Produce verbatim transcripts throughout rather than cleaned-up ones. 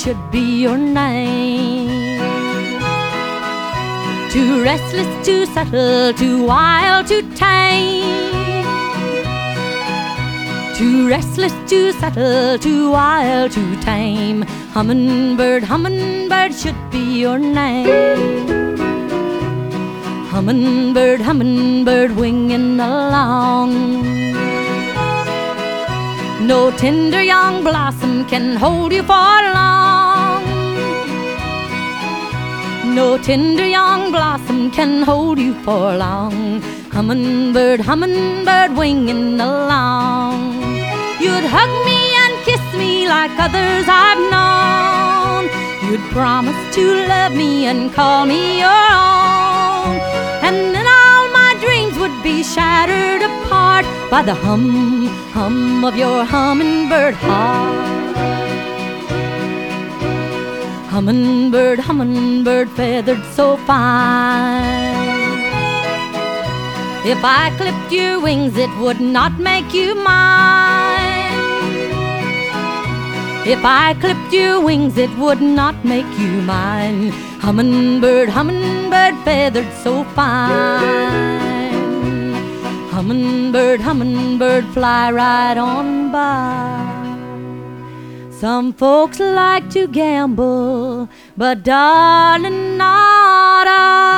should be your name. Too restless to settle, too wild to tame. Too restless to settle, too wild to tame. Hummingbird, hummingbird should be your name. Hummingbird, hummingbird winging along. No tender young blossom can hold you for long. No tender young blossom can hold you for long. Hummingbird, hummingbird winging along. You'd hug me and kiss me like others I've known. You'd promise to love me and call me your own. And then all my dreams would be shattered apart by the hum, hum of your hummingbird heart. Hummingbird, hummingbird feathered so fine. If I clipped your wings, it would not make you mine. If I clipped your wings, it would not make you mine. Hummingbird, hummingbird feathered so fine. Hummingbird, hummingbird fly right on by. Some folks like to gamble, but darling, not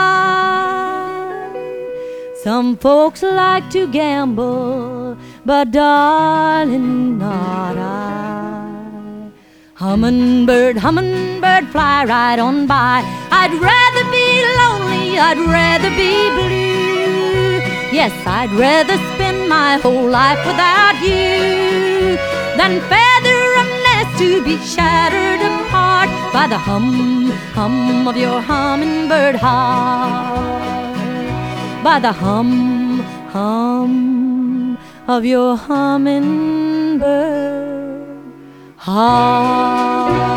I. Some folks like to gamble, but darling, not I. Hummingbird, hummingbird fly right on by. I'd rather be lonely, I'd rather be blue. Yes, I'd rather spend my whole life without you than feather a nest to be shattered apart by the hum, hum of your hummingbird heart. By the hum, hum of your hummingbird heart.